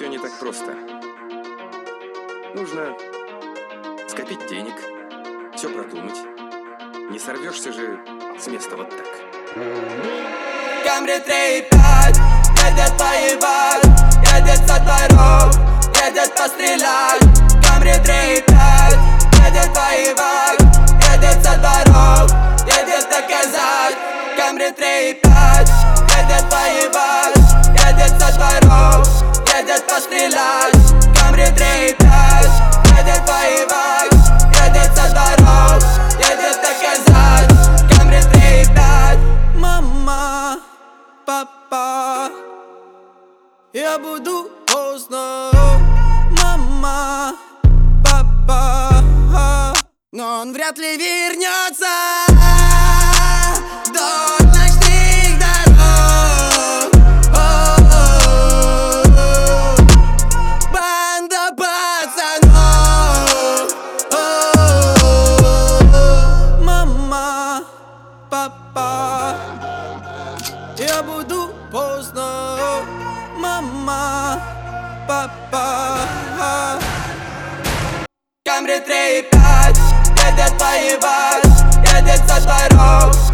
все не так просто. Нужно скопить денег, все продумать. Не сорвешься же с места вот так. Камри 3,5 едет воевать, едет со дворов, едет пострелять. Камри 3,5 едет воевать, едет со дворов, едет доказать. Камри 3,5 едет воевать, едет со дворов, едет пострелять. Камри 3,5 едет воевать, едет со дворов, едет доказать. Камри 3,5. Мама, папа, я буду поздно. Мама, папа, но он вряд ли вернется. До ночных дорог. Банда пацанов. Мама, папа, я буду поздно. Мама, папа. Камри 3,5 едет воевать, едет со дворов,